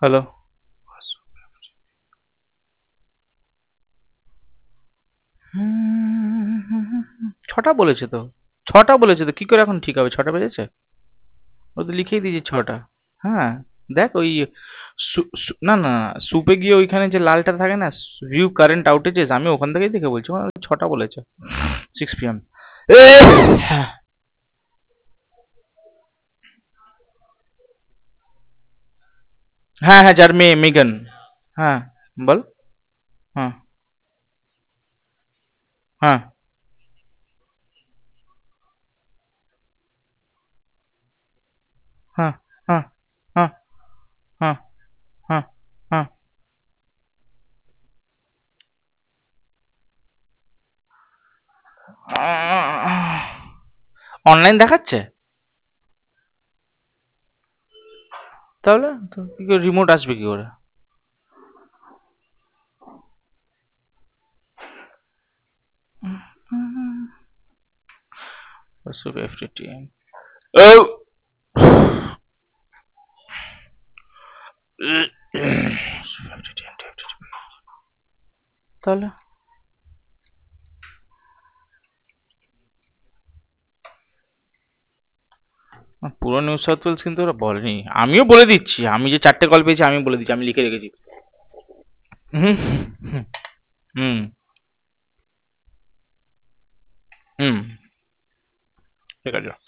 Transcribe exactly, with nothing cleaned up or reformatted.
Hello. ছটা বলেছে তো, ছটা বলেছে তো, কি করে এখন ঠিক হবে? ছটা বেজেছে, ও তো লিখেই দিয়েছে ছটা। হ্যাঁ, দেখ ওই সু- সু- না না, সুপে গিয়ে ওইখানে যে লালটা থাকে না, ভিউ কারেন্ট আউটেজেস, আমি ওখান থেকেই দেখে বলছি, আমার ছটা বলেছে, সিক্স পি এম। হ্যাঁ হ্যাঁ, যার মেয়ে মেগান। হ্যাঁ, বল। হ্যাঁ হ্যাঁ হ্যাঁ হ্যাঁ হ্যাঁ হ্যাঁ হ্যাঁ হ্যাঁ। অনলাইন দেখাচ্ছে? তাহলে তো কি করে রিমোট আসবে কি করে? সুপ এফ টি টি। ও তাহলে পুরো নিউ সাউথ ওয়েলস কিন্তু ওরা বলেনি। আমিও বলে দিচ্ছি, আমি যে চারটে কল পেয়েছি আমি বলে দিচ্ছি, আমি লিখে রেখেছি। হুম হুম হুম। ঠিক আছে।